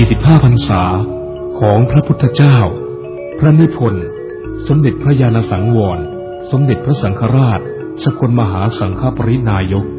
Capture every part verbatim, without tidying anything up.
สี่สิบห้าพรรษาของพระพุทธเจ้าพระนิพนธ์สมเด็จพระญาณสังวรสมเด็จพระสังฆราชสกลมหาสังฆปรินายก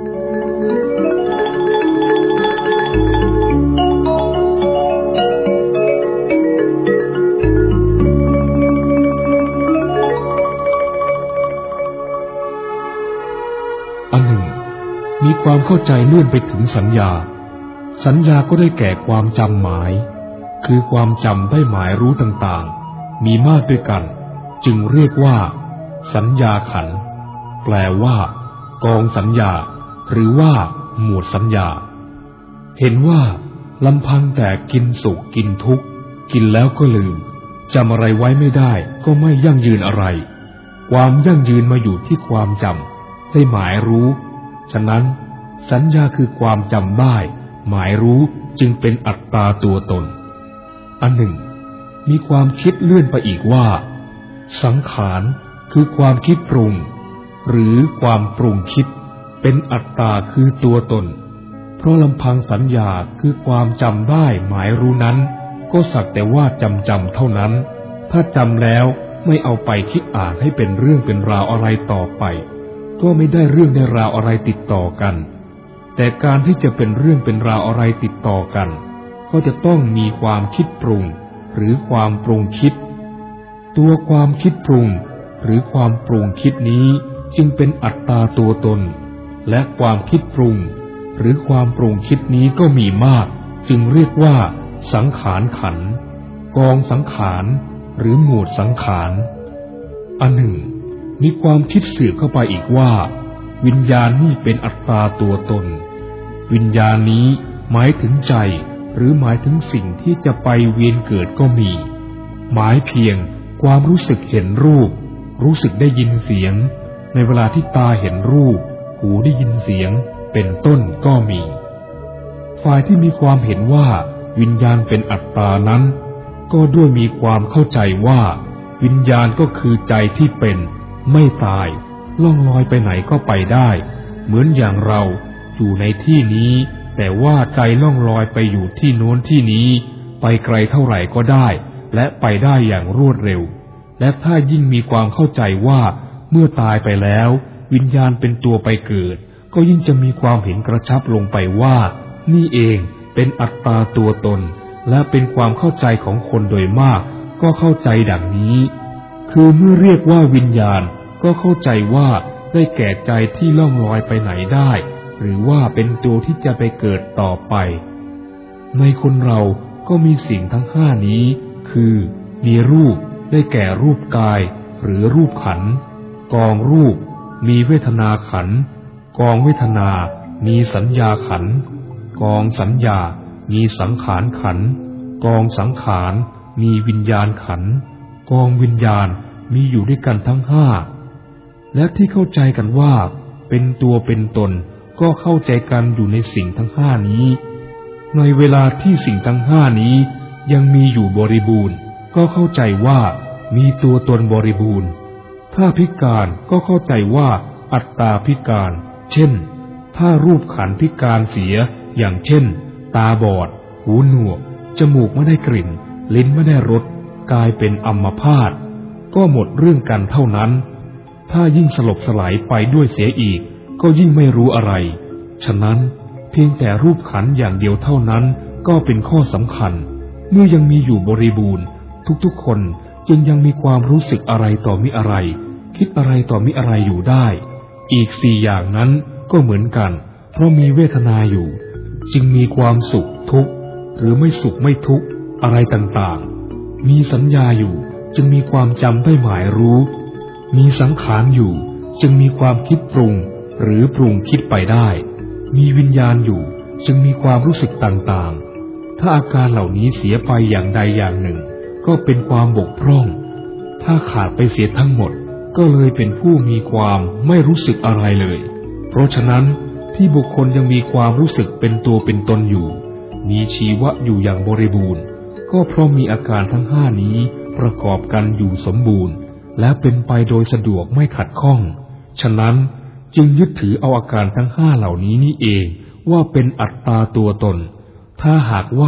อันหนึ่งมีความเข้าใจเลื่อนไปถึงสัญญาสัญญาก็ได้แก่ความจำหมายคือความจำได้หมายรู้ต่างๆมีมากด้วยกันจึงเรียกว่าสัญญาขันธ์แปลว่ากองสัญญาหรือว่าหมวดสัญญาเห็นว่าลำพังแต่กินสุขกินทุกข์กินแล้วก็ลืมจำอะไรไว้ไม่ได้ก็ไม่ยั่งยืนอะไรความยั่งยืนมาอยู่ที่ความจำได้หมายรู้ฉะนั้นสัญญาคือความจำได้หมายรู้จึงเป็นอัตตาตัวตนอันหนึ่งมีความคิดเลื่อนไปอีกว่าสังขารคือความคิดปรุงหรือความปรุงคิดเป็นอัตตาคือตัวตนเพราะลำพังสัญญาคือความจำได้หมายรู้นั้นก็สักแต่ว่าจำจำเท่านั้นถ้าจำแล้วไม่เอาไปคิดอ่านให้เป็นเรื่องเป็นราวอะไรต่อไปก็ไม่ได้เรื่องในราวอะไรติดต่อกันแต่การที่จะเป็นเรื่องเป็นราวอะไรติดต่อกันก็จะต้องมีความคิดปรุงหรือความปรุงคิดตัวความคิดปรุงหรือความปรุงคิดนี้จึงเป็นอัตตาตัวตนและความคิดปรุงหรือความปรุงคิดนี้ก็มีมากจึงเรียกว่าสังขารขันธ์กองสังขารหรือหมวดสังขารอันหนึ่งมีความคิดสืบเข้าไปอีกว่าวิญญาณนี่เป็นอัตตาตัวตนวิญญาณนี้หมายถึงใจหรือหมายถึงสิ่งที่จะไปเวียนเกิดก็มีหมายเพียงความรู้สึกเห็นรูปรู้สึกได้ยินเสียงในเวลาที่ตาเห็นรูปหูได้ยินเสียงเป็นต้นก็มีฝ่ายที่มีความเห็นว่าวิญญาณเป็นอัตตานั้นก็ด้วยมีความเข้าใจว่าวิญญาณก็คือใจที่เป็นไม่ตายล่องลอยไปไหนก็ไปได้เหมือนอย่างเราอยู่ในที่นี้แต่ว่าใจล่องลอยไปอยู่ที่โน้นที่นี้ไปไกลเท่าไหร่ก็ได้และไปได้อย่างรวดเร็วและถ้ายิ่งมีความเข้าใจว่าเมื่อตายไปแล้ววิญญาณเป็นตัวไปเกิดก็ยิ่งจะมีความเห็นกระชับลงไปว่านี่เองเป็นอัตตาตัวตนและเป็นความเข้าใจของคนโดยมากก็เข้าใจดังนี้คือเมื่อเรียกว่าวิญญาณก็เข้าใจว่าได้แก่ใจที่ล่องลอยไปไหนได้หรือว่าเป็นตัวที่จะไปเกิดต่อไปในคนเราก็มีสิ่งทั้งห้านี้คือมีรูปได้แก่รูปกายหรือรูปขันธ์กองรูปมีเวทนาขันธ์กองเวทนามีสัญญาขันธ์กองสัญญามีสังขารขันธ์กองสังขารมีวิญญาณขันธ์กองวิญญาณมีอยู่ด้วยกันทั้งห้าและที่เข้าใจกันว่าเป็นตัวเป็นตนก็เข้าใจกันอยู่ในสิ่งทั้งห้านี้ในเวลาที่สิ่งทั้งห้านี้ยังมีอยู่บริบูรณ์ก็เข้าใจว่ามีตัวตนบริบูรณ์ถ้าพิการก็เข้าใจว่าอัตตาพิการเช่นถ้ารูปขันธ์พิการเสียอย่างเช่นตาบอดหูหนวกจมูกไม่ได้กลิ่นลิ้นไม่ได้รสกายเป็นอัมพาตก็หมดเรื่องกันเท่านั้นถ้ายิ่งสลบสลายไปด้วยเสียอีกก็ยิ่งไม่รู้อะไรฉะนั้นเพียงแต่รูปขันธ์อย่างเดียวเท่านั้นก็เป็นข้อสำคัญเมื่อยังมีอยู่บริบูรณ์ทุกๆคนจึงยังมีความรู้สึกอะไรต่อมิอะไรคิดอะไรต่อมิอะไรอยู่ได้อีกสี่อย่างนั้นก็เหมือนกันเพราะมีเวทนาอยู่จึงมีความสุขทุกข์หรือไม่สุขไม่ทุกข์อะไรต่างๆมีสัญญาอยู่จึงมีความจำได้หมายรู้มีสังขารอยู่จึงมีความคิดปรุงหรือปรุงคิดไปได้มีวิญญาณอยู่จึงมีความรู้สึกต่างๆถ้าอาการเหล่านี้เสียไปอย่างใดอย่างหนึ่งก็เป็นความบกพร่องถ้าขาดไปเสียทั้งหมดก็เลยเป็นผู้มีความไม่รู้สึกอะไรเลยเพราะฉะนั้นที่บุคคลยังมีความรู้สึกเป็นตัวเป็นตนอยู่มีชีวะอยู่อย่างบริบูรณ์ก็เพราะมีอาการทั้งห้านี้ประกอบกันอยู่สมบูรณ์และเป็นไปโดยสะดวกไม่ขัดข้องฉะนั้นจึงยึดถือเอาอาการทั้งห้าเหล่านี้นี่เองว่าเป็นอัตตาตัวตนถ้าหากว่า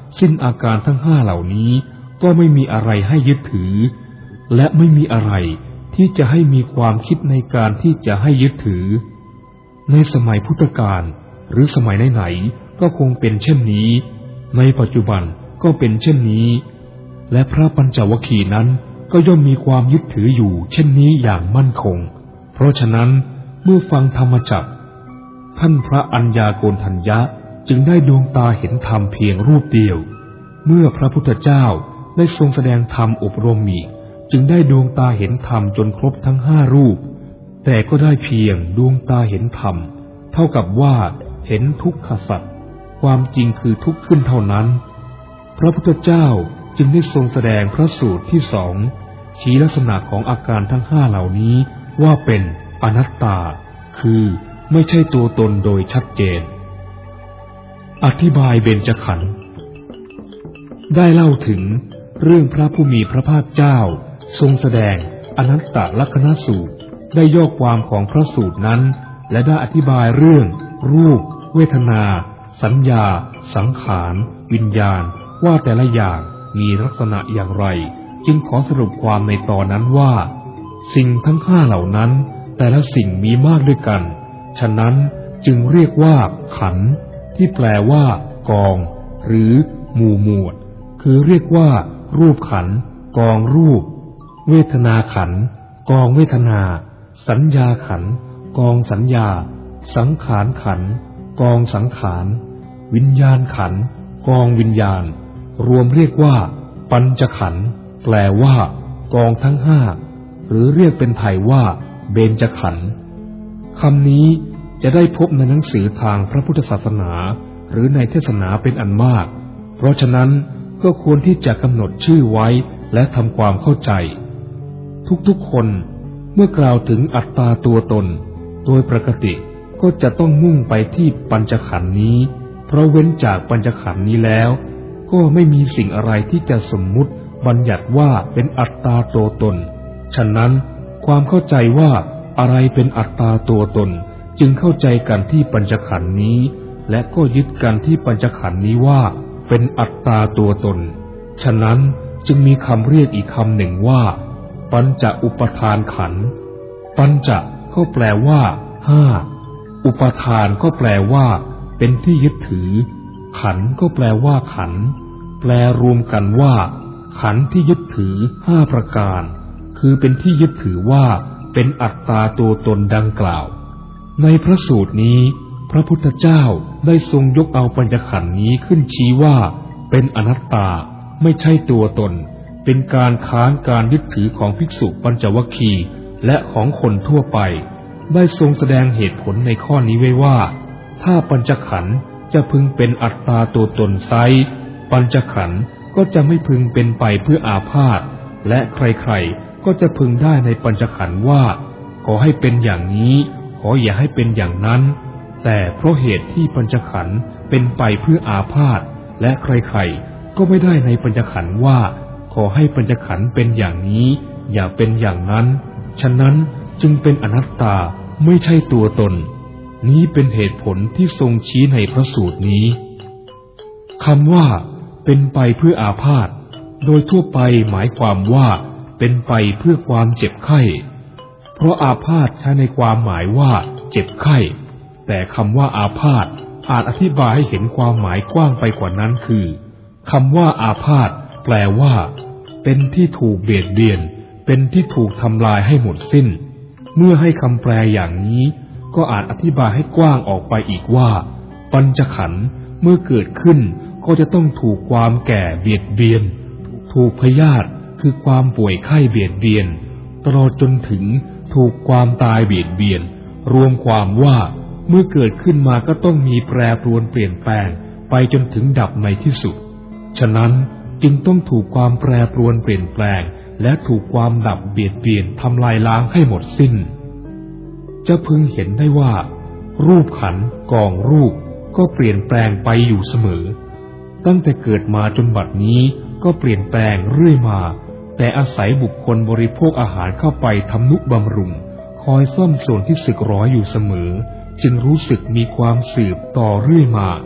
สิ้นอาการทั้งห้าเหล่านี้ก็ไม่มีอะไรให้ยึดถือและไม่มีอะไรที่จะให้มีความคิดในการที่จะให้ยึดถือในสมัยพุทธกาลหรือสมัยไหนๆก็คงเป็นเช่นนี้ในปัจจุบันก็เป็นเช่นนี้และพระปัญจวัคคีย์นั้นก็ย่อมมีความยึดถืออยู่เช่นนี้อย่างมั่นคงเพราะฉะนั้นเมื่อฟังธรรมจักรท่านพระอัญญาโกณฑัญญะจึงได้ดวงตาเห็นธรรมเพียงรูปเดียวเมื่อพระพุทธเจ้าได้ทรงแสดงธรรมอบรมอีกจึงได้ดวงตาเห็นธรรมจนครบทั้งห้ารูปแต่ก็ได้เพียงดวงตาเห็นธรรมเท่ากับว่าเห็นทุกขสัจความจริงคือทุกข์ขึ้นเท่านั้นพระพุทธเจ้าจึงได้ทรงแสดงพระสูตรที่สองชี้ลักษณะของอาการทั้งห้าเหล่านี้ว่าเป็นอนัตตาคือไม่ใช่ตัวตนโดยชัดเจนอธิบายเบญจขันธ์ได้เล่าถึงเรื่องพระผู้มีพระภาคเจ้าทรงแสดงอนัตตลักขณสูตรได้ย่อความของพระสูตรนั้นและได้อธิบายเรื่องรูปเวทนาสัญญาสังขารวิญญาณว่าแต่ละอย่างมีลักษณะอย่างไรจึงขอสรุปความในตอนนั้นว่าสิ่งทั้งห้าเหล่านั้นแต่ละสิ่งมีมากด้วยกันฉะนั้นจึงเรียกว่าขันธ์ที่แปลว่ากองหรือหมู่หมวดคือเรียกว่ารูปขันธ์กองรูปเวทนาขันธ์กองเวทนาสัญญาขันธ์กองสัญญาสังขารขันธ์กองสังขารวิญญาณขันธ์กองวิญญาณรวมเรียกว่าปัญจขันธ์แปลว่ากองทั้งห้าหรือเรียกเป็นไทยว่าเบญจขันธ์คำนี้จะได้พบในหนังสือทางพระพุทธศาสนาหรือในเทศนาเป็นอันมากเพราะฉะนั้นก็ควรที่จะกำหนดชื่อไว้และทำความเข้าใจทุกๆคนเมื่อกล่าวถึงอัตตาตัวตนโดยปกติก็จะต้องมุ่งไปที่ปัญจขันธ์นี้เพราะเว้นจากปัญจขันธ์นี้แล้วก็ไม่มีสิ่งอะไรที่จะสมมุติบัญญัติว่าเป็นอัตตาตัวตนฉะนั้นความเข้าใจว่าอะไรเป็นอัตตาตัวตนจึงเข้าใจกันที่ปัญจขันธ์นี้และก็ยึดกันที่ปัญจขันธ์นี้ว่าเป็นอัตตาตัวตนฉะนั้นจึงมีคำเรียกอีกคำหนึ่งว่าปัญจอุปทานขันธ์ปัญจก็แปลว่าห้าอุปทานก็แปลว่าเป็นที่ยึดถือขันธ์ก็แปลว่าขันธ์แปลรวมกันว่าขันธ์ที่ยึดถือห้าประการคือเป็นที่ยึดถือว่าเป็นอัตตาตัวตนดังกล่าวในพระสูตรนี้พระพุทธเจ้าได้ทรงยกเอาปัญจขันธ์นี้ขึ้นชี้ว่าเป็นอนัตตาไม่ใช่ตัวตนเป็นการค้านการยึดถือของภิกษุปัญจวัคคีย์และของคนทั่วไปได้ทรงแสดงเหตุผลในข้อนี้ไว้ว่าถ้าปัญจขันธ์จะพึงเป็นอัตตาตัวตนไซร้ปัญจขันธ์ก็จะไม่พึงเป็นไปเพื่ออาพาธและใครๆก็จะพึงได้ในปัญจขันธ์ว่าขอให้เป็นอย่างนี้ขออย่าให้เป็นอย่างนั้นแต่เพราะเหตุที่ปัญจขันธ์เป็นไปเพื่ออาพาธและใครๆก็ไม่ได้ในปัญจขันธ์ว่าขอให้ปัญจขันธ์เป็นอย่างนี้อย่าเป็นอย่างนั้นฉะนั้นจึงเป็นอนัตตาไม่ใช่ตัวตนนี้เป็นเหตุผลที่ทรงชี้ในพระสูตรนี้คำว่าเป็นไปเพื่ออาพาธโดยทั่วไปหมายความว่าเป็นไปเพื่อความเจ็บไข้เพราะอาพาธใช้ในความหมายว่าเจ็บไข้แต่คำว่าอาพาธอาจอธิบายให้เห็นความหมายกว้างไปกว่านั้นคือคำว่าอาพาธแปลว่าเป็นที่ถูกเบียดเบียนเป็นที่ถูกทำลายให้หมดสิ้นเมื่อให้คำแปลอย่างนี้ก็อาจอธิบายให้กว้างออกไปอีกว่าปัญจขันธ์เมื่อเกิดขึ้นก็จะต้องถูกความแก่เบียดเบียนถูกพยาธิคือความป่วยไข้เบียดเบียนตลอดจนถึงถูกความตายเบียดเบียนรวมความว่าเมื่อเกิดขึ้นมาก็ต้องมีแปรปรวนเปลี่ยนแปลงไปจนถึงดับในที่สุดฉะนั้นจึงต้องถูกความแปรปรวนเปลี่ยนแปลงและถูกความดับเบียดเบียนทำลายล้างให้หมดสิ้นจะพึงเห็นได้ว่ารูปขันธ์กองรูปก็เปลี่ยนแปลงไปอยู่เสมอตั้งแต่เกิดมาจนบัดนี้ก็เปลี่ยนแปลงเรื่อยมาแต่อาศัยบุคคลบริโภคอาหารเข้าไปทำนุบำรุงคอยซ่อมส่วนที่สึกหรออยู่เสมอจึงรู้สึกมีความสืบต่อเรื่อยมา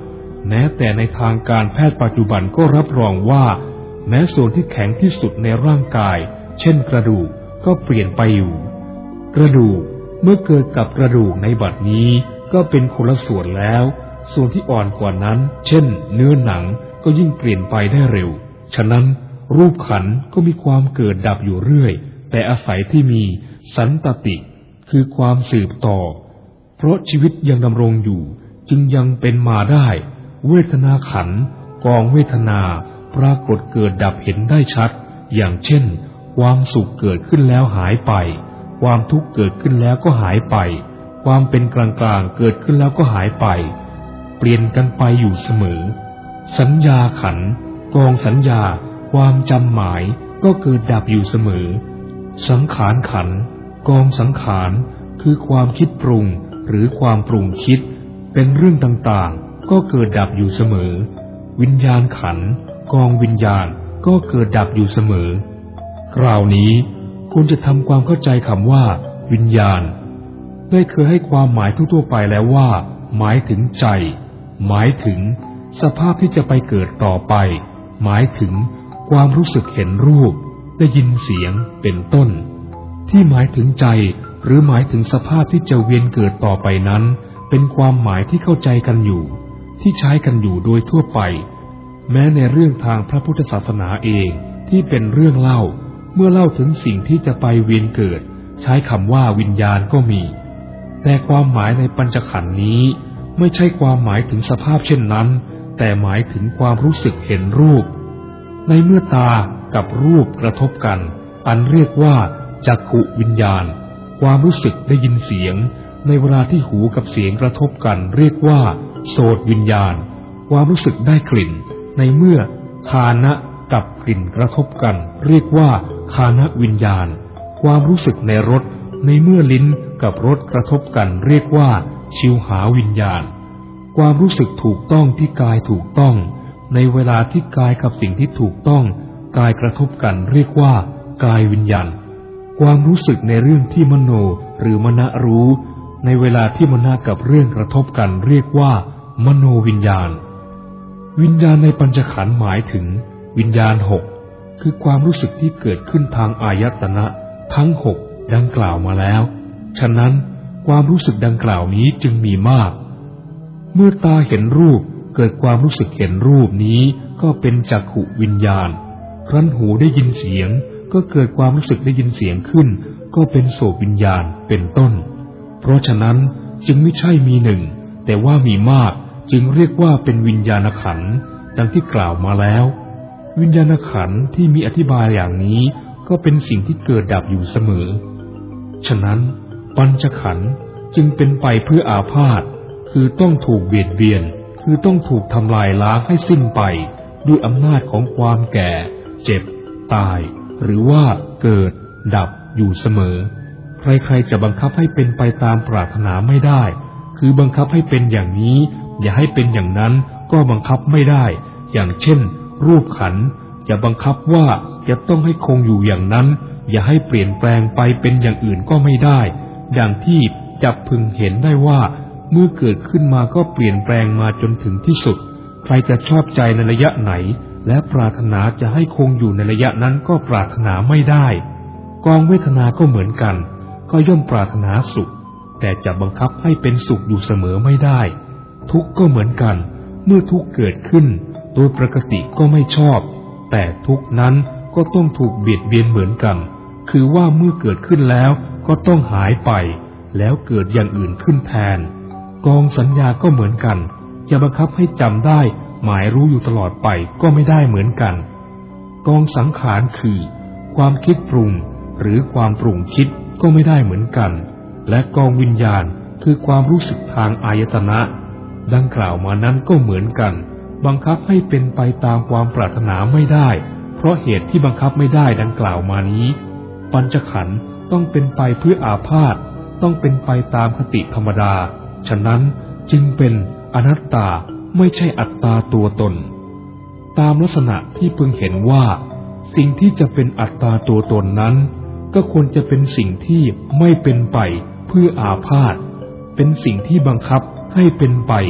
แม้แต่ในทางการแพทย์ปัจจุบันก็รับรองว่าแม้ส่วนที่แข็งที่สุดในร่างกายเช่นกระดูกก็เปลี่ยนไปอยู่กระดูกเมื่อเกิดกับกระดูกในบัดนี้ก็เป็นคนละส่วนแล้วส่วนที่อ่อนกว่านั้นเช่นเนื้อหนังก็ยิ่งเปลี่ยนไปได้เร็วฉะนั้นรูปขันธ์ก็มีความเกิดดับอยู่เรื่อยแต่อาศัยที่มีสันตติคือความสืบต่อเพราะชีวิตยังดำรงอยู่จึงยังเป็นมาได้เวทนาขันธ์กองเวทนาปรากฏเกิดดับเห็นได้ชัดอย่างเช่นความสุขเกิดขึ้นแล้วหายไปความทุกข์เกิดขึ้นแล้วก็หายไปความเป็นกลางๆเกิดขึ้นแล้วก็หายไปเปลี่ยนกันไปอยู่เสมอสัญญาขันธ์กองสัญญาความจำหมายก็เกิดดับอยู่เสมอสังขารขันธ์กองสังขารคือความคิดปรุงหรือความปรุงคิดเป็นเรื่องต่างๆก็เกิดดับอยู่เสมอวิญญาณขันธ์กองวิญญาณก็เกิดดับอยู่เสมอคราวนี้คุณจะทำความเข้าใจคำว่าวิญญาณได้เคยให้ความหมายทั่วๆไปแล้วว่าหมายถึงใจหมายถึงสภาพที่จะไปเกิดต่อไปหมายถึงความรู้สึกเห็นรูปได้ยินเสียงเป็นต้นที่หมายถึงใจหรือหมายถึงสภาพที่จะเวียนเกิดต่อไปนั้นเป็นความหมายที่เข้าใจกันอยู่ที่ใช้กันอยู่โดยทั่วไปแม้ในเรื่องทางพระพุทธศาสนาเองที่เป็นเรื่องเล่าเมื่อเล่าถึงสิ่งที่จะไปเวียนเกิดใช้คำว่าวิญญาณก็มีแต่ความหมายในปัญจขันธ์นี้ไม่ใช่ความหมายถึงสภาพเช่นนั้นแต่หมายถึงความรู้สึกเห็นรูปในเมื่อตากับรูปกระทบกันอันเรียกว่าจักขุวิญญาณความรู้สึกได้ยินเสียงในเวลาที่หูกับเสียงกระทบกันเรียกว่าโสตวิญญาณความรู้สึกได้กลิ่นในเมื่อฆานะกับกลิ่นกระทบกันเรียกว่าฆานวิญญาณความรู้สึกในรสในเมื่อลิ้นกับรสกระทบกันเรียกว่าชิวหาวิญญาณความรู้สึกถูกต้องที่กายถูกต้องในเวลาที่กายกับสิ่งที่ถูกต้องกายกระทบกันเรียกว่ากายวิญญาณความรู้สึกในเรื่องที่มโนหรือมนะรู้ในเวลาที่มนะกับเรื่องกระทบกันเรียกว่ามโนวิญญาณวิญญาณในปัญจขันธ์หมายถึงวิญญาณหกคือความรู้สึกที่เกิดขึ้นทางอายตนะทั้งหกดังกล่าวมาแล้วฉะนั้นความรู้สึกดังกล่าวนี้จึงมีมากเมื่อตาเห็นรูปเกิดความรู้สึกเห็นรูปนี้ก็เป็นจักขุวิญญาณครั้นหูได้ยินเสียงก็เกิดความรู้สึกได้ยินเสียงขึ้นก็เป็นโสตวิญญาณเป็นต้นเพราะฉะนั้นจึงไม่ใช่มีหนึ่งแต่ว่ามีมากจึงเรียกว่าเป็นวิญญาณขันธ์ดังที่กล่าวมาแล้ววิญญาณขันธ์ที่มีอธิบายอย่างนี้ก็เป็นสิ่งที่เกิดดับอยู่เสมอฉะนั้นปัญจขันธ์จึงเป็นไปเพื่ออาพาธคือต้องถูกเบียดเบียนคือต้องถูกทำลายล้างให้สิ้นไปด้วยอำนาจของความแก่เจ็บตายหรือว่าเกิดดับอยู่เสมอใครๆจะบังคับให้เป็นไปตามปรารถนาไม่ได้คือบังคับให้เป็นอย่างนี้อย่าให้เป็นอย่างนั้นก็บังคับไม่ได้อย่างเช่นรูปขันธ์อย่าบังคับว่าจะต้องให้คงอยู่อย่างนั้นอย่าให้เปลี่ยนแปลงไปเป็นอย่างอื่นก็ไม่ได้ดังที่จะพึงเห็นได้ว่าเมื่อเกิดขึ้นมาก็เปลี่ยนแปลงมาจนถึงที่สุดใครจะชอบใจในระยะไหนและปรารถนาจะให้คงอยู่ในระยะนั้นก็ปรารถนาไม่ได้กองเวทนาก็เหมือนกันก็ย่อมปรารถนาสุขแต่จะบังคับให้เป็นสุขอยู่เสมอไม่ได้ทุกข์ก็เหมือนกันเมื่อทุกข์เกิดขึ้นโดยปกติก็ไม่ชอบแต่ทุกข์นั้นก็ต้องถูกเบียดเบียนเหมือนกันคือว่าเมื่อเกิดขึ้นแล้วก็ต้องหายไปแล้วเกิดอย่างอื่นขึ้นแทนกองสัญญาก็เหมือนกันจะบังคับให้จำได้หมายรู้อยู่ตลอดไปก็ไม่ได้เหมือนกันกองสังขารคือความคิดปรุงหรือความปรุงคิดก็ไม่ได้เหมือนกันและกองวิญญาณคือความรู้สึกทางอายตนะดังกล่าวมานั้นก็เหมือนกันบังคับให้เป็นไปตามความปรารถนาไม่ได้เพราะเหตุที่บังคับไม่ได้ดังกล่าวมานี้ปัญจขันธ์ต้องเป็นไปเพื่ออาพาธต้องเป็นไปตามคติธรรมดาฉะนั้นจึงเป็นอนัตตาไม่ใช่อัตตาตัวตนตามลักษณะที่พึงเห็นว่าสิ่งที่จะเป็นอัตตาตัวตนนั้นก็ควรจะเป็นสิ่งที่ไม่เป็นไปเพื่ออาพาธเป็นสิ่งที่บังคับให้เป็นไป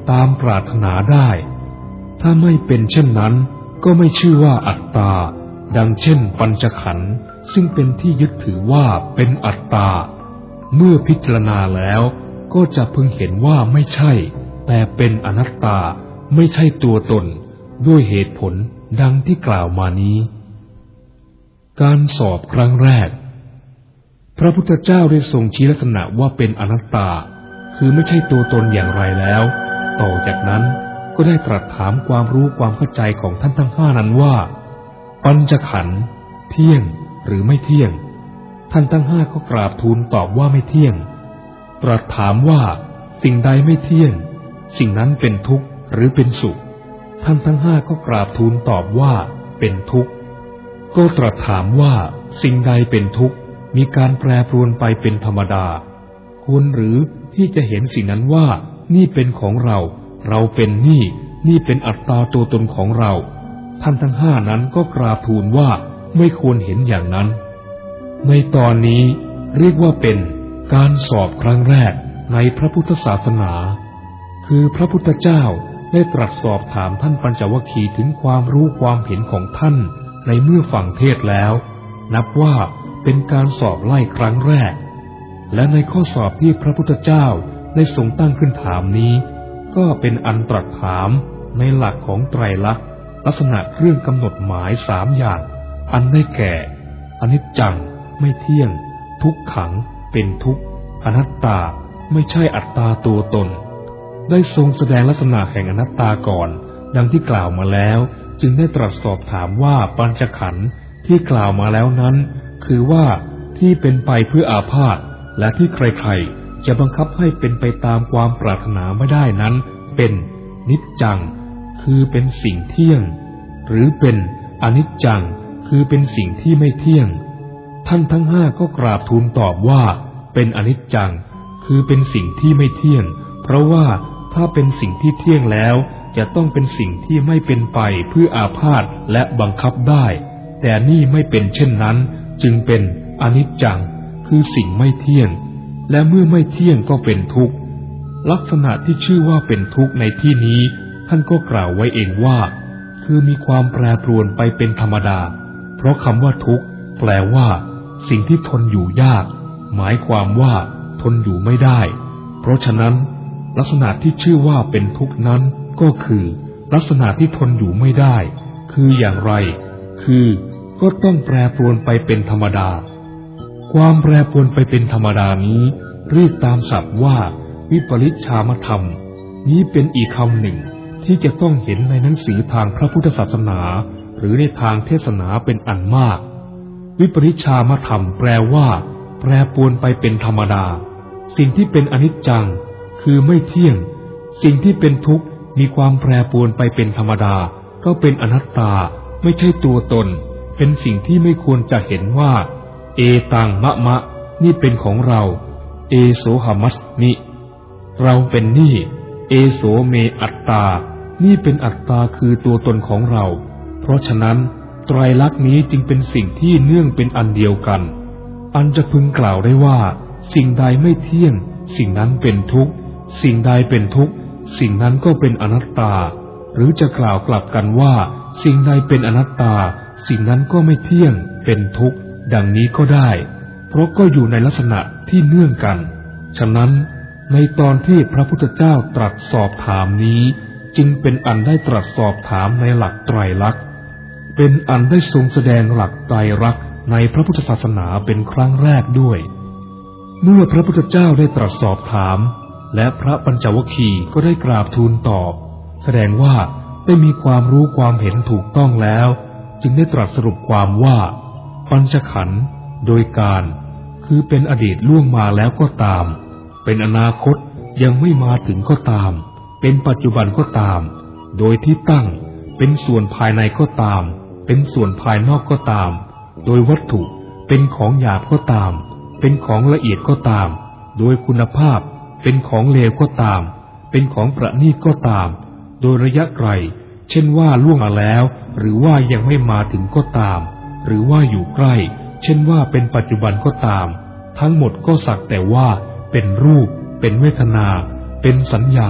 ตามปรารถนาได้ถ้าไม่เป็นเช่นนั้นก็ไม่ชื่อว่าอัตตาดังเช่นปัญจขันธ์ซึ่งเป็นที่ยึดถือว่าเป็นอัตตาเมื่อพิจารณาแล้วก็จะพึงเห็นว่าไม่ใช่แต่เป็นอนัตตาไม่ใช่ตัวตนด้วยเหตุผลดังที่กล่าวมานี้การสอบครั้งแรกพระพุทธเจ้าได้ทรงชี้ลักษณะว่าเป็นอนัตตาคือไม่ใช่ตัวตนอย่างไรแล้วต่อจากนั้นก็ได้ตรัสถามความรู้ความเข้าใจของท่านทั้งห้านั้นว่าปัญจขันธ์เที่ยงหรือไม่เที่ยงท่านทั้งห้าก็กราบทูลตอบว่าไม่เที่ยงตรัสถามว่าสิ่งใดไม่เที่ยงสิ่งนั้นเป็นทุกข์หรือเป็นสุขท่านทั้งห้าก็กราบทูลตอบว่าเป็นทุกข์ก็ตรัสถามว่าสิ่งใดเป็นทุกข์มีการแปรปรวนไปเป็นธรรมดาควรหรือที่จะเห็นสิ่งนั้นว่านี่เป็นของเราเราเป็นนี่นี่เป็นอัตตาตัวตนของเราท่านทั้งห้านั้นก็กราบทูลว่าไม่ควรเห็นอย่างนั้นในตอนนี้เรียกว่าเป็นการสอบครั้งแรกในพระพุทธศาสนาคือพระพุทธเจ้าได้ตรัสสอบถามท่านปัญจวัคคีย์ถึงความรู้ความเห็นของท่านในเมื่อฟังเทศแล้วนับว่าเป็นการสอบไล่ครั้งแรกและในข้อสอบที่พระพุทธเจ้าได้ทรงตั้งขึ้นถามนี้ก็เป็นอันตรัสถามในหลักของไตรลักษณ์ลักษณะเครื่องกำหนดหมายสามอย่างอันได้แก่อนิจจังไม่เที่ยงทุกขังเป็นทุกข์อนัตตาไม่ใช่อัตตาตัวตนได้ทรงแสดงลักษณะแห่งอนัตตาก่อนดังที่กล่าวมาแล้วจึงได้ตรัสสอบถามว่าปัญจขันธ์ที่กล่าวมาแล้วนั้นคือว่าที่เป็นไปเพื่ออาพาธและที่ใครๆจะบังคับให้เป็นไปตามความปรารถนาไม่ได้นั้นเป็นนิจจังคือเป็นสิ่งเที่ยงหรือเป็นอนิจจังคือเป็นสิ่งที่ไม่เที่ยงท่านทั้งห้าก็กราบทูลตอบว่าเป็นอนิจจังคือเป็นสิ่งที่ไม่เที่ยงเพราะว่าถ้าเป็นสิ่งที่เที่ยงแล้วจะต้องเป็นสิ่งที่ไม่เป็นไปเพื่ออาพาธและบังคับได้แต่นี่ไม่เป็นเช่นนั้นจึงเป็นอนิจจังคือสิ่งไม่เที่ยงและเมื่อไม่เที่ยงก็เป็นทุกข์ลักษณะที่ชื่อว่าเป็นทุกข์ในที่นี้ท่านก็กล่าวไว้เองว่าคือมีความแปรปรวนไปเป็นธรรมดาเพราะคำว่าทุกข์แปลว่าสิ่งที่ทนอยู่ยากหมายความว่าทนอยู่ไม่ได้เพราะฉะนั้นลักษณะที่ชื่อว่าเป็นทุกข์นั้นก็คือลักษณะที่ทนอยู่ไม่ได้คืออย่างไรคือก็ต้องแปรปรวนไปเป็นธรรมดาความแปรปรวนไปเป็นธรรมดานี้เรียกตามศัพท์ว่าวิปริชามธรรมนี้เป็นอีกคำหนึ่งที่จะต้องเห็นในหนังสือทางพระพุทธศาสนาหรือในทางเทศนาเป็นอันมากวิปริชามธรรมแปลว่าแปรปรวนไปเป็นธรรมดาสิ่งที่เป็นอนิจจังคือไม่เที่ยงสิ่งที่เป็นทุกข์มีความแปรปรวนไปเป็นธรรมดาก็เป็นอนัตตาไม่ใช่ตัวตนเป็นสิ่งที่ไม่ควรจะเห็นว่าเอตังมะมะนี่เป็นของเราเอโสหมัสนิเราเป็นนี่เอโสเมอัตตานี่เป็นอัตตาคือตัวตนของเราเพราะฉะนั้นไตรลักษณ์นี้จึงเป็นสิ่งที่เนื่องเป็นอันเดียวกันอันจะพึงกล่าวได้ว่าสิ่งใดไม่เที่ยงสิ่งนั้นเป็นทุกข์สิ่งใดเป็นทุกข์สิ่งนั้นก็เป็นอนัตตาหรือจะกล่าวกลับกันว่าสิ่งใดเป็นอนัตตาสิ่งนั้นก็ไม่เที่ยงเป็นทุกข์ดังนี้ก็ได้เพราะก็อยู่ในลักษณะที่เนื่องกันฉะนั้นในตอนที่พระพุทธเจ้าตรัสสอบถามนี้จึงเป็นอันได้ตรัสสอบถามในหลักไตรลักษณ์เป็นอันได้ทรงแสดงหลักไตรลักษณ์ในพระพุทธศาสนาเป็นครั้งแรกด้วยเมื่อพระพุทธเจ้าได้ตรัสสอบถามและพระปัญจวัคคีย์ก็ได้กราบทูลตอบแสดงว่าได้มีความรู้ความเห็นถูกต้องแล้วจึงได้ตรัสสรุปความว่าปัญจขันธ์โดยการคือเป็นอดีตล่วงมาแล้วก็ตามเป็นอนาคตยังไม่มาถึงก็ตามเป็นปัจจุบันก็ตามโดยที่ตั้งเป็นส่วนภายในก็ตามเป็นส่วนภายนอกก็ตามโดยวัตถุเป็นของหยาบก็ตามเป็นของละเอียดก็ตามโดยคุณภาพเป็นของเลวก็ตามเป็นของประณีตก็ตามโดยระยะไกลเช่นว่าล่วงมาแล้วหรือว่ายังไม่มาถึงก็ตามหรือว่าอยู่ใกล้เช่นว่าเป็นปัจจุบันก็ตามทั้งหมดก็สักแต่ว่าเป็นรูปเป็นเวทนาเป็นสัญญา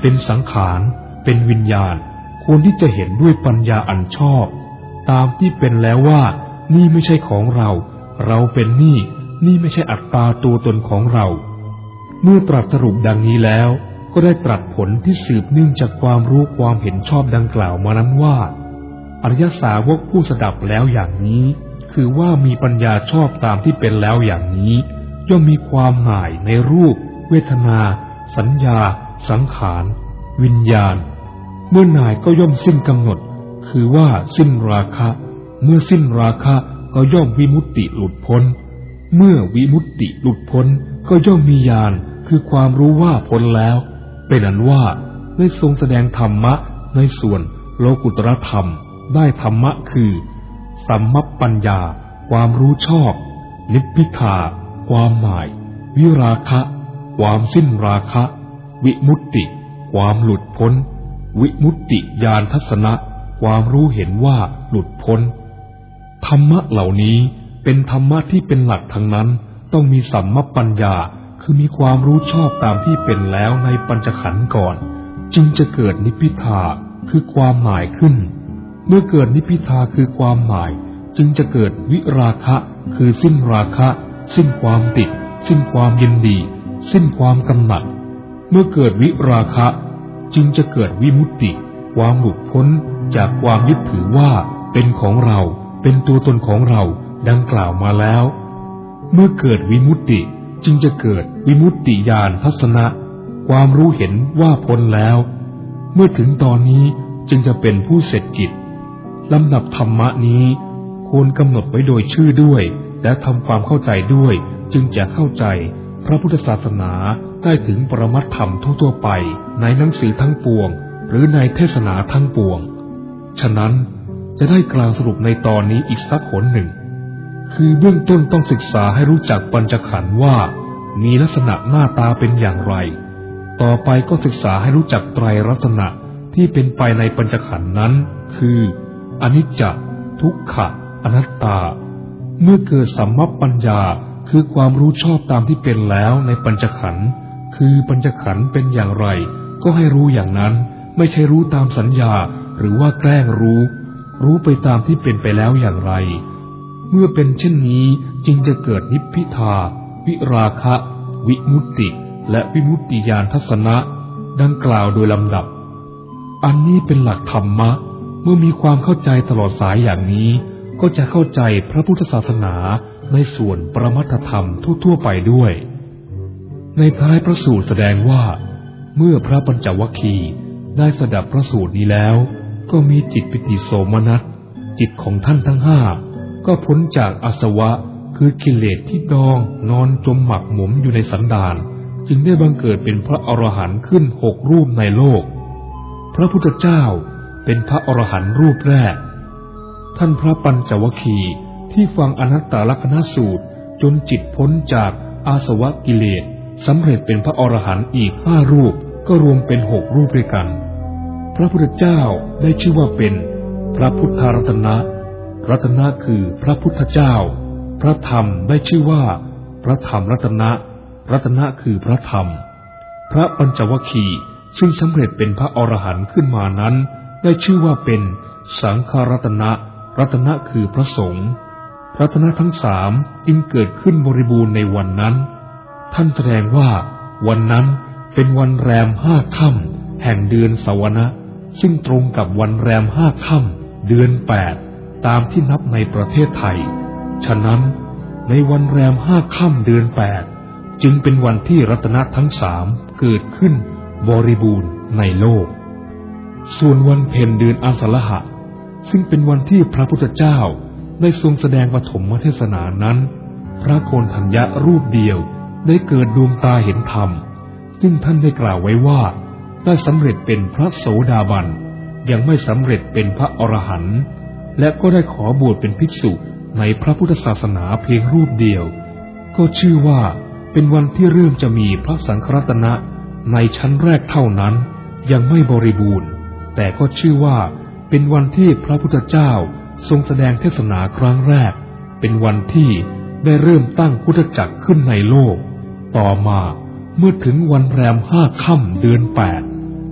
เป็นสังขารเป็นวิญญาณควรที่จะเห็นด้วยปัญญาอันชอบตามที่เป็นแล้วว่านี่ไม่ใช่ของเราเราเป็นนี่นี่ไม่ใช่อัตตาตัวตนของเราเมื่อตรัสสรุปดังนี้แล้วก็ได้ตรัสผลที่สืบเนื่องจากความรู้ความเห็นชอบดังกล่าวมานั้นว่าอริยสาวกผู้สดับแล้วอย่างนี้คือว่ามีปัญญาชอบตามที่เป็นแล้วอย่างนี้ย่อมมีความหน่ายในรูปเวทนาสัญญาสังขารวิญญาณเมื่อหน่ายก็ย่อมสิ้นกำหนดคือว่าสิ้นราคะเมื่อสิ้นราคะก็ย่อมวิมุตติหลุดพ้นเมื่อวิมุตติหลุดพ้นก็ย่อมมีญาณคือความรู้ว่าพ้นแล้วเป็นอันว่าได้ทรงแสดงธรรมะในส่วนโลกุตรธรรมได้ธรรมะคือสัมมัปปัญญาความรู้ชอบนิพพิทาความหมายวิราคะความสิ้นราคะวิมุตติความหลุดพ้นวิมุตติญาณทัศนะความรู้เห็นว่าหลุดพ้นธรรมะเหล่านี้เป็นธรรมะที่เป็นหลักทั้งนั้นต้องมีสัมมัปปัญญาคือมีความรู้ชอบตามที่เป็นแล้วในปัญจขันธ์ก่อนจึงจะเกิดนิพพิทาคือความหมายขึ้นเมื่อเกิดนิพพิทาคือความหมายจึงจะเกิดวิราคะคือสิ้นราคะสิ้นความติดสิ้นความยินดีสิ้นความกำหนัดเมื่อเกิดวิราคะจึงจะเกิดวิมุตติความหลุดพ้นจากความยึดถือว่าเป็นของเราเป็นตัวตนของเราดังกล่าวมาแล้วเมื่อเกิดวิมุตติจึงจะเกิดวิมุตติญาณทัศนะความรู้เห็นว่าพ้นแล้วเมื่อถึงตอนนี้จึงจะเป็นผู้เสร็จกิจลำดับธรรมะนี้ควรกำหนดไว้โดยชื่อด้วยและทำความเข้าใจด้วยจึงจะเข้าใจพระพุทธศาสนาได้ถึงปรมัตถธรรมทั่วๆไปในหนังสือทั้งปวงหรือในเทศนาทั้งปวงฉะนั้นจะได้กล่าวสรุปในตอนนี้อีกสักหนหนึ่งคือเบื้องต้นต้องศึกษาให้รู้จักปัญจขันธ์ว่ามีลักษณะหน้าตาเป็นอย่างไรต่อไปก็ศึกษาให้รู้จักไตรลักษณะที่เป็นไปในปัญจขันธ์นั้นคืออนิจจทุกขอนัตตาเมื่อเกิดสัมมัปปัญญาคือความรู้ชอบตามที่เป็นแล้วในปัญจขันธ์คือปัญจขันธ์เป็นอย่างไรก็ให้รู้อย่างนั้นไม่ใช่รู้ตามสัญญาหรือว่าแกล้งรู้รู้ไปตามที่เป็นไปแล้วอย่างไรเมื่อเป็นเช่นนี้จึงจะเกิดนิพพิทาวิราคะวิมุตติและวิมุตติญาณทัศนะดังกล่าวโดยลำดับอันนี้เป็นหลักธรรมะเมื่อมีความเข้าใจตลอดสายอย่างนี้ก็จะเข้าใจพระพุทธศาสนาในส่วนปรมัตถธรรมทั่วๆไปด้วยในท้ายพระสูตรแสดงว่าเมื่อพระปัญจวัคคีย์ได้สดับพระสูตรนี้แล้วก็มีจิตปิติโสมนัสจิตของท่านทั้งห้าก็พ้นจากอาสวะคือกิเลสที่ดองนอนจมหมักหมมอยู่ในสันดานจึงได้บังเกิดเป็นพระอรหันต์ขึ้นหกรูปในโลกพระพุทธเจ้าเป็นพระอรหันต์รูปแรกท่านพระปัญจวัคคีย์ที่ฟังอนัตตลักขณสูตรจนจิตพ้นจากอาสวะกิเลสสำเร็จเป็นพระอรหันต์อีกห้ารูปก็รวมเป็นหกรูปด้วยกันพระพุทธเจ้าได้ชื่อว่าเป็นพระพุทธรัตนะรัตนะคือพระพุทธเจ้าพระธรรมได้ชื่อว่าพระธรรมรัตนะรัตนะคือพระธรรมพระปัญจวัคคีย์ซึ่งสำเร็จเป็นพระอรหันต์ขึ้นมานั้นได้ชื่อว่าเป็นสังฆรัตนะรัตนะคือพระสงฆ์รัตนะทั้งสามจึงเกิดขึ้นบริบูรณ์ในวันนั้นท่านแสดงว่าวันนั้นเป็นวันแรมห้าค่ำแห่งเดือนสวนะซึ่งตรงกับวันแรมห้าค่ำเดือนแปดตามที่นับในประเทศไทยฉะนั้นในวันแรมห้าค่ำเดือนแปดจึงเป็นวันที่รัตนะทั้งสามเกิดขึ้นบริบูรณ์ในโลกส่วนวันเพ็ญเดือนอาสาฬหะซึ่งเป็นวันที่พระพุทธเจ้าได้ทรงแสดงปฐมเทศนานั้นพระโกณฑัญญะรูปเดียวได้เกิดดวงตาเห็นธรรมซึ่งท่านได้กล่าวไว้ว่าได้สำเร็จเป็นพระโสดาบันยังไม่สำเร็จเป็นพระอรหันต์และก็ได้ขอบวชเป็นภิกษุในพระพุทธศาสนาเพียงรูปเดียวก็ชื่อว่าเป็นวันที่เริ่มจะมีพระสังฆรัตนะในชั้นแรกเท่านั้นยังไม่บริบูรณ์แต่ก็ชื่อว่าเป็นวันที่พระพุทธเจ้าทรงแสดงเทศนาครั้งแรกเป็นวันที่ได้เริ่มตั้งพุทธจักรขึ้นในโลกต่อมาเมื่อถึงวันแรมห้าค่ำเดือนแปด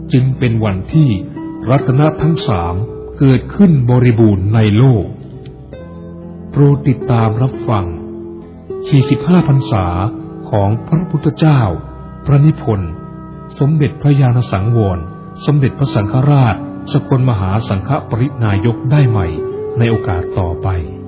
จึงเป็นวันที่รัตนะทั้งสามเกิดขึ้นบริบูรณ์ในโลกโปรดติดตามรับฟังสี่สิบห้าพรรษาของพระพุทธเจ้าพระนิพนธ์สมเด็จพระญาณสังวรสมเด็จพระสังฆราชสกลมหาสังฆปรินายกได้ใหม่ในโอกาสต่อไป